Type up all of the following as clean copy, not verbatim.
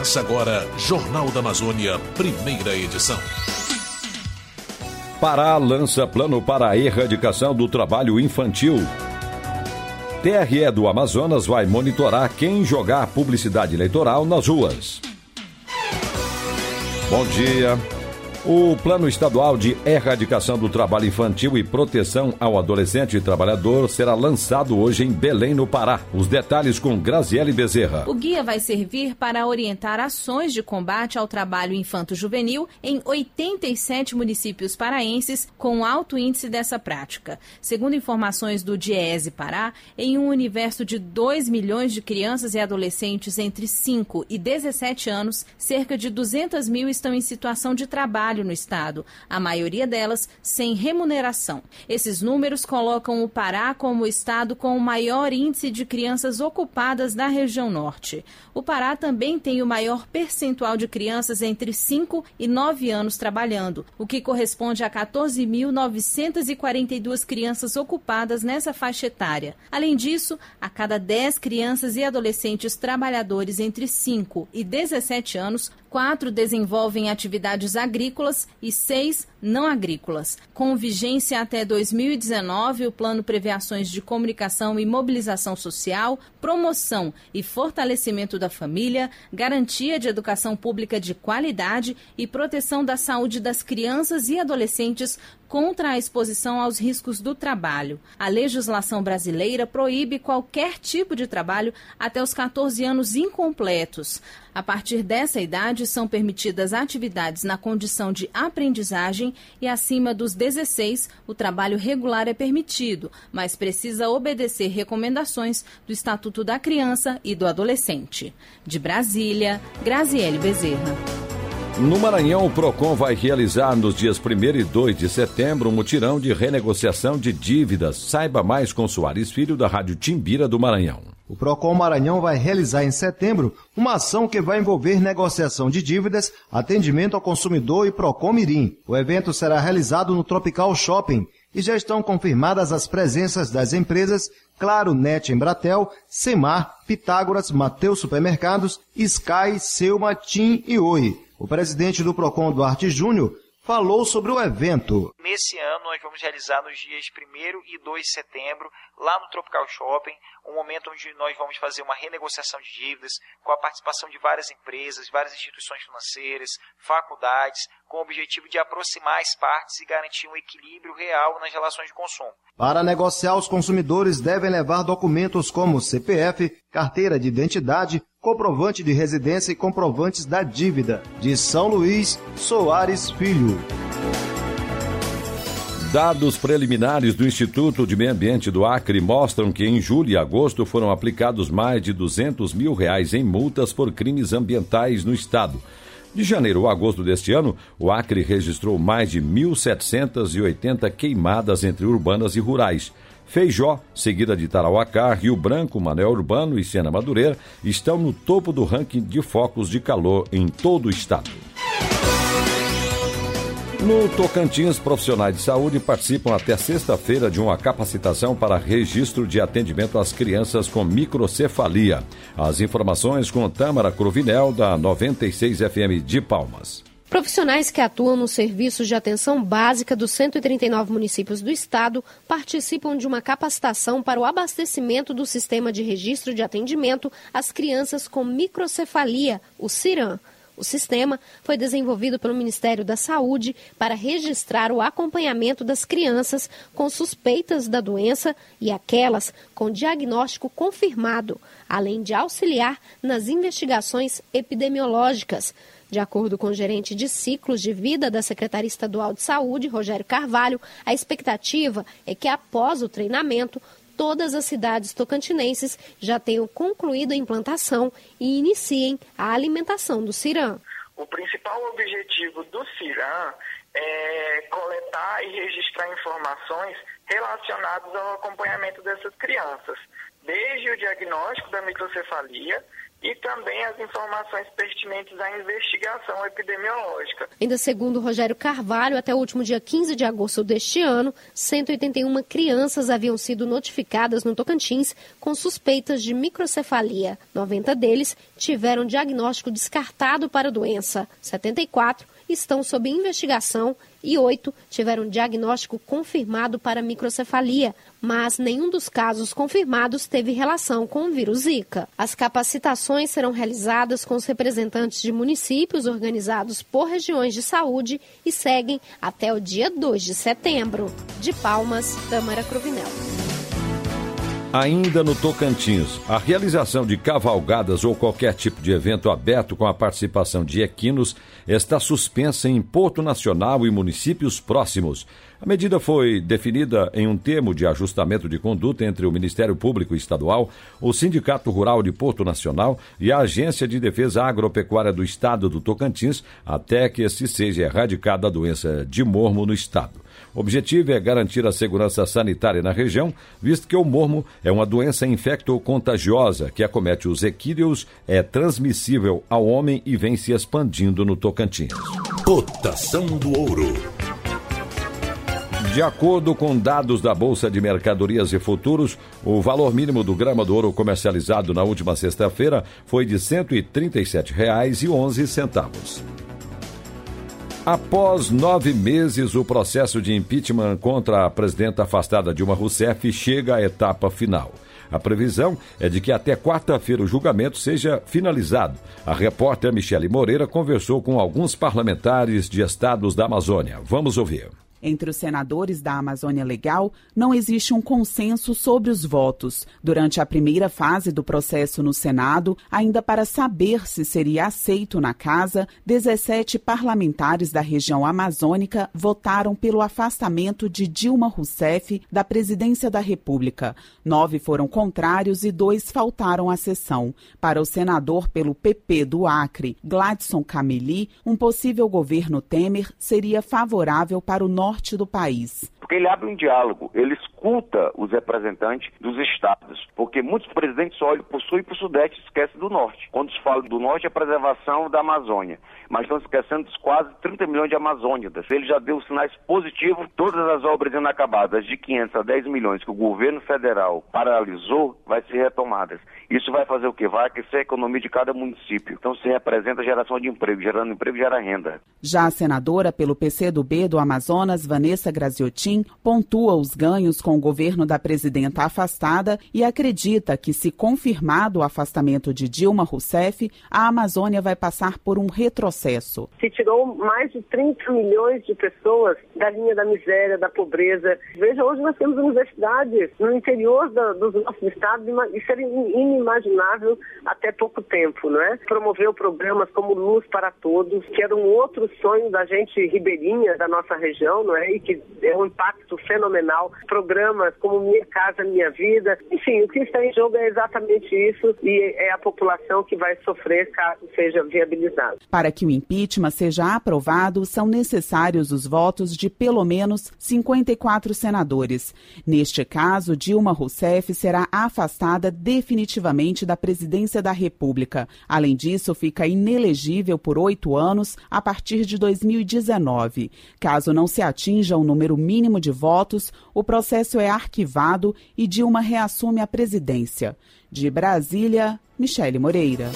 Começa agora Jornal da Amazônia, primeira edição. Pará lança plano para a erradicação do trabalho infantil. TRE do Amazonas vai monitorar quem jogar publicidade eleitoral nas ruas. Bom dia. O Plano Estadual de Erradicação do Trabalho Infantil e Proteção ao Adolescente e Trabalhador será lançado hoje em Belém, no Pará. Os detalhes com Graziele Bezerra. O guia vai servir para orientar ações de combate ao trabalho infanto-juvenil em 87 municípios paraenses com alto índice dessa prática. Segundo informações do DIEESE Pará, em um universo de 2 milhões de crianças e adolescentes entre 5 e 17 anos, cerca de 200 mil estão em situação de trabalho no estado, a maioria delas sem remuneração. Esses números colocam o Pará como o estado com o maior índice de crianças ocupadas da região norte. O Pará também tem o maior percentual de crianças entre 5 e 9 anos trabalhando, o que corresponde a 14.942 crianças ocupadas nessa faixa etária. Além disso, a cada 10 crianças e adolescentes trabalhadores entre 5 e 17 anos, 4 desenvolvem atividades agrícolas e 6 não agrícolas. Com vigência até 2019, o plano prevê ações de comunicação e mobilização social, promoção e fortalecimento da família, garantia de educação pública de qualidade e proteção da saúde das crianças e adolescentes contra a exposição aos riscos do trabalho. A legislação brasileira proíbe qualquer tipo de trabalho até os 14 anos incompletos. A partir dessa idade, são permitidas atividades na condição de aprendizagem e acima dos 16, o trabalho regular é permitido, mas precisa obedecer recomendações do Estatuto da Criança e do Adolescente. De Brasília, Graziele Bezerra. No Maranhão, o PROCON vai realizar nos dias 1º e 2 de setembro um mutirão de renegociação de dívidas. Saiba mais com Soares Filho, da Rádio Timbira do Maranhão. O PROCON Maranhão vai realizar em setembro uma ação que vai envolver negociação de dívidas, atendimento ao consumidor e PROCON Mirim. O evento será realizado no Tropical Shopping e já estão confirmadas as presenças das empresas Claro, Net, Embratel, Semar, Pitágoras, Mateus Supermercados, Sky, Selma, TIM e Oi. O presidente do PROCON, Duarte Júnior, falou sobre o evento. Nesse ano nós vamos realizar nos dias 1º e 2 de setembro, lá no Tropical Shopping, um momento onde nós vamos fazer uma renegociação de dívidas com a participação de várias empresas, várias instituições financeiras, faculdades, com o objetivo de aproximar as partes e garantir um equilíbrio real nas relações de consumo. Para negociar, os consumidores devem levar documentos como CPF, carteira de identidade, comprovante de residência e comprovantes da dívida. De São Luís, Soares Filho. Dados preliminares do Instituto de Meio Ambiente do Acre mostram que em julho e agosto foram aplicados mais de R$200 mil em multas por crimes ambientais no estado. De janeiro a agosto deste ano, o Acre registrou mais de 1.780 queimadas entre urbanas e rurais. Feijó, seguida de Tarauacá, Rio Branco, Manoel Urbano e Sena Madureira, estão no topo do ranking de focos de calor em todo o estado. No Tocantins, profissionais de saúde participam até sexta-feira de uma capacitação para registro de atendimento às crianças com microcefalia. As informações com Tâmara Cruvinel, da 96 FM de Palmas. Profissionais que atuam nos serviços de atenção básica dos 139 municípios do estado participam de uma capacitação para o abastecimento do sistema de registro de atendimento às crianças com microcefalia, o CIRAM. O sistema foi desenvolvido pelo Ministério da Saúde para registrar o acompanhamento das crianças com suspeitas da doença e aquelas com diagnóstico confirmado, além de auxiliar nas investigações epidemiológicas. De acordo com o gerente de ciclos de vida da Secretaria Estadual de Saúde, Rogério Carvalho, a expectativa é que após o treinamento, todas as cidades tocantinenses já tenham concluído a implantação e iniciem a alimentação do CIRAM. O principal objetivo do CIRAM é coletar e registrar informações relacionados ao acompanhamento dessas crianças, desde o diagnóstico da microcefalia e também as informações pertinentes à investigação epidemiológica. Ainda segundo Rogério Carvalho, até o último dia 15 de agosto deste ano, 181 crianças haviam sido notificadas no Tocantins com suspeitas de microcefalia. 90 deles tiveram diagnóstico descartado para a doença. 74 estão sob investigação e 8 tiveram diagnóstico confirmado para microcefalia, mas nenhum dos casos confirmados teve relação com o vírus Zika. As capacitações serão realizadas com os representantes de municípios organizados por regiões de saúde e seguem até o dia 2 de setembro. De Palmas, Tâmara Cruvinel. Ainda no Tocantins, a realização de cavalgadas ou qualquer tipo de evento aberto com a participação de equinos está suspensa em Porto Nacional e municípios próximos. A medida foi definida em um termo de ajustamento de conduta entre o Ministério Público Estadual, o Sindicato Rural de Porto Nacional e a Agência de Defesa Agropecuária do Estado do Tocantins, até que se seja erradicada a doença de mormo no estado. O objetivo é garantir a segurança sanitária na região, visto que o mormo é uma doença infecto-contagiosa que acomete os equídeos, é transmissível ao homem e vem se expandindo no Tocantins. Cotação do ouro. De acordo com dados da Bolsa de Mercadorias e Futuros, o valor mínimo do grama do ouro comercializado na última sexta-feira foi de R$ 137,11. Após 9 meses, o processo de impeachment contra a presidenta afastada Dilma Rousseff chega à etapa final. A previsão é de que até quarta-feira o julgamento seja finalizado. A repórter Michele Moreira conversou com alguns parlamentares de estados da Amazônia. Vamos ouvir. Entre os senadores da Amazônia Legal, não existe um consenso sobre os votos. Durante a primeira fase do processo no Senado, ainda para saber se seria aceito na casa, 17 parlamentares da região amazônica votaram pelo afastamento de Dilma Rousseff da presidência da República. 9 foram contrários e 2 faltaram à sessão. Para o senador pelo PP do Acre, Gladson Cameli, um possível governo Temer seria favorável para o norte do país. Porque ele abre um diálogo, ele escuta os representantes dos estados, porque muitos presidentes só olham para o sul e para o sudeste e esquecem do norte. Quando se fala do norte, é a preservação da Amazônia, mas estão esquecendo dos quase 30 milhões de amazônidas. Ele já deu sinais positivos, todas as obras inacabadas, de 500 a 10 milhões que o governo federal paralisou, vai ser retomadas. Isso vai fazer o quê? Vai aquecer a economia de cada município. Então se representa a geração de emprego, gerando emprego gera renda. Já a senadora pelo PCdoB do Amazonas, Vanessa Graziotin, pontua os ganhos com o governo da presidenta afastada e acredita que, se confirmado o afastamento de Dilma Rousseff, a Amazônia vai passar por um retrocesso. Se tirou mais de 30 milhões de pessoas da linha da miséria, da pobreza. Veja, hoje nós temos universidades no interior dos nossos estados, isso era inimaginável até pouco tempo, não é? Promoveu programas como Luz para Todos, que era um outro sonho da gente ribeirinha da nossa região, não é? E que é um impacto fenomenal. Programas como Minha Casa Minha Vida. Enfim, o que está em jogo é exatamente isso e é a população que vai sofrer caso seja viabilizado. Para que o impeachment seja aprovado, são necessários os votos de pelo menos 54 senadores. Neste caso, Dilma Rousseff será afastada definitivamente da presidência da República. Além disso, fica inelegível por 8 anos a partir de 2019. Caso não se atinja o número mínimo de votos, o processo é arquivado e Dilma reassume a presidência. De Brasília, Michele Moreira.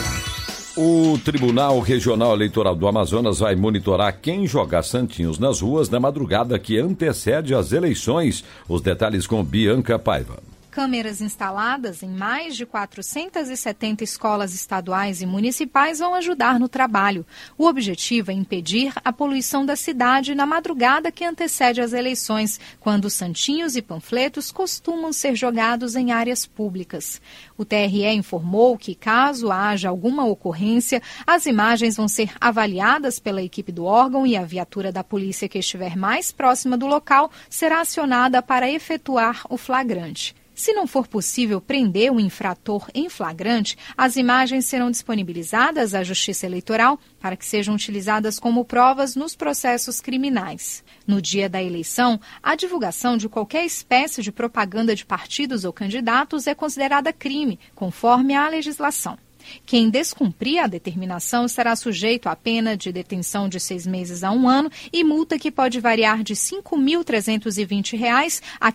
O Tribunal Regional Eleitoral do Amazonas vai monitorar quem jogar santinhos nas ruas na madrugada que antecede as eleições. Os detalhes com Bianca Paiva. Câmeras instaladas em mais de 470 escolas estaduais e municipais vão ajudar no trabalho. O objetivo é impedir a poluição da cidade na madrugada que antecede as eleições, quando santinhos e panfletos costumam ser jogados em áreas públicas. O TRE informou que, caso haja alguma ocorrência, as imagens vão ser avaliadas pela equipe do órgão e a viatura da polícia que estiver mais próxima do local será acionada para efetuar o flagrante. Se não for possível prender o infrator em flagrante, as imagens serão disponibilizadas à Justiça Eleitoral para que sejam utilizadas como provas nos processos criminais. No dia da eleição, a divulgação de qualquer espécie de propaganda de partidos ou candidatos é considerada crime, conforme a legislação. Quem descumprir a determinação será sujeito à pena de detenção de 6 meses a 1 ano e multa que pode variar de R$ 5.320 a R$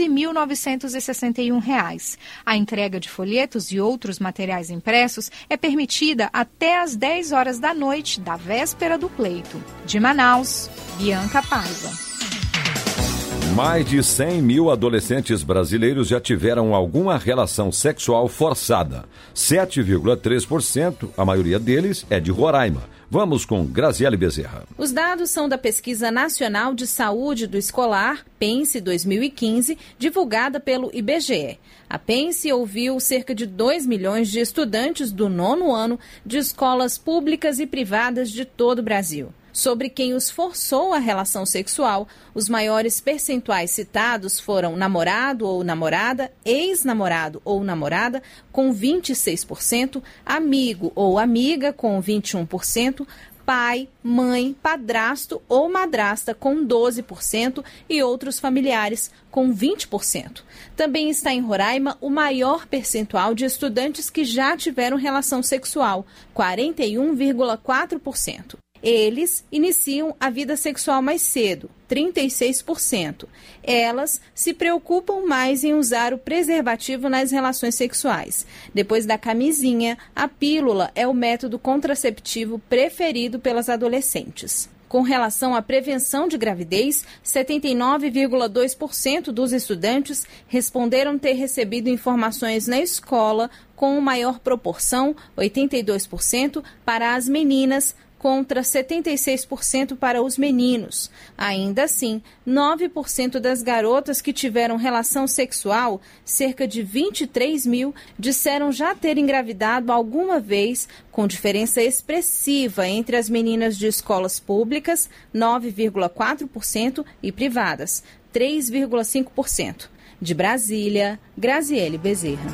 15.961. A entrega de folhetos e outros materiais impressos é permitida até às 10 horas da noite da véspera do pleito. De Manaus, Bianca Paiva. Mais de 100 mil adolescentes brasileiros já tiveram alguma relação sexual forçada. 7,3%, a maioria deles é de Roraima. Vamos com Graziele Bezerra. Os dados são da Pesquisa Nacional de Saúde do Escolar, PENSE 2015, divulgada pelo IBGE. A PENSE ouviu cerca de 2 milhões de estudantes do 9º ano de escolas públicas e privadas de todo o Brasil. Sobre quem os forçou à relação sexual, os maiores percentuais citados foram namorado ou namorada, ex-namorado ou namorada, com 26%, amigo ou amiga, com 21%, pai, mãe, padrasto ou madrasta, com 12%, e outros familiares, com 20%. Também está em Roraima o maior percentual de estudantes que já tiveram relação sexual, 41,4%. Eles iniciam a vida sexual mais cedo, 36%. Elas se preocupam mais em usar o preservativo nas relações sexuais. Depois da camisinha, a pílula é o método contraceptivo preferido pelas adolescentes. Com relação à prevenção de gravidez, 79,2% dos estudantes responderam ter recebido informações na escola, com maior proporção, 82%, para as meninas, contra 76% para os meninos. Ainda assim, 9% das garotas que tiveram relação sexual, cerca de 23 mil, disseram já ter engravidado alguma vez, com diferença expressiva entre as meninas de escolas públicas, 9,4%, e privadas, 3,5%. De Brasília, Graziele Bezerra.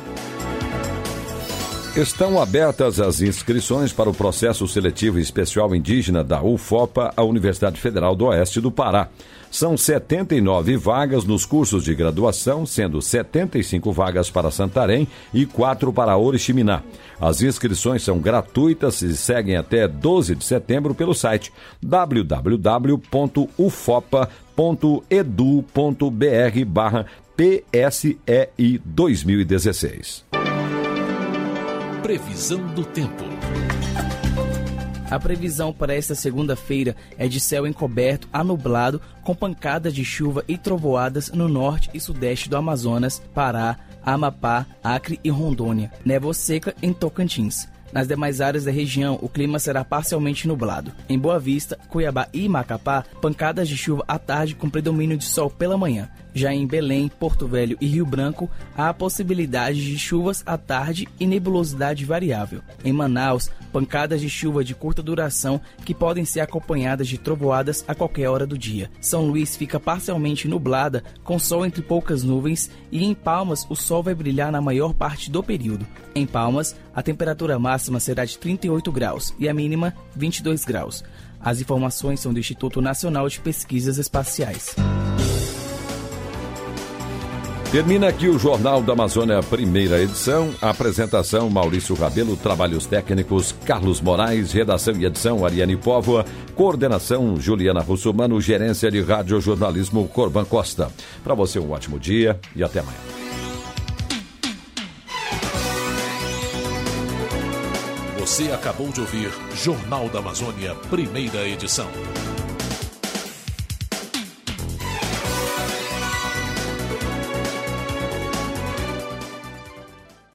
Estão abertas as inscrições para o processo seletivo especial indígena da UFOPA, a Universidade Federal do Oeste do Pará. São 79 vagas nos cursos de graduação, sendo 75 vagas para Santarém e 4 para Oriximiná. As inscrições são gratuitas e seguem até 12 de setembro pelo site www.ufopa.edu.br/PSEI 2016. Previsão do tempo. A previsão para esta segunda-feira é de céu encoberto a nublado, com pancadas de chuva e trovoadas no norte e sudeste do Amazonas, Pará, Amapá, Acre e Rondônia. Névoa seca em Tocantins. Nas demais áreas da região, o clima será parcialmente nublado. Em Boa Vista, Cuiabá e Macapá, pancadas de chuva à tarde com predomínio de sol pela manhã. Já em Belém, Porto Velho e Rio Branco, há a possibilidade de chuvas à tarde e nebulosidade variável. Em Manaus, pancadas de chuva de curta duração que podem ser acompanhadas de trovoadas a qualquer hora do dia. São Luís fica parcialmente nublada, com sol entre poucas nuvens, e em Palmas o sol vai brilhar na maior parte do período. Em Palmas, a temperatura máxima será de 38 graus e a mínima 22 graus. As informações são do Instituto Nacional de Pesquisas Espaciais. Termina aqui o Jornal da Amazônia, primeira edição. A apresentação, Maurício Rabelo. Trabalhos técnicos, Carlos Moraes. Redação e edição, Ariane Póvoa. Coordenação, Juliana Russomano. Gerência de Rádio Jornalismo, Corban Costa. Para você, um ótimo dia e até amanhã. Você acabou de ouvir Jornal da Amazônia, primeira edição.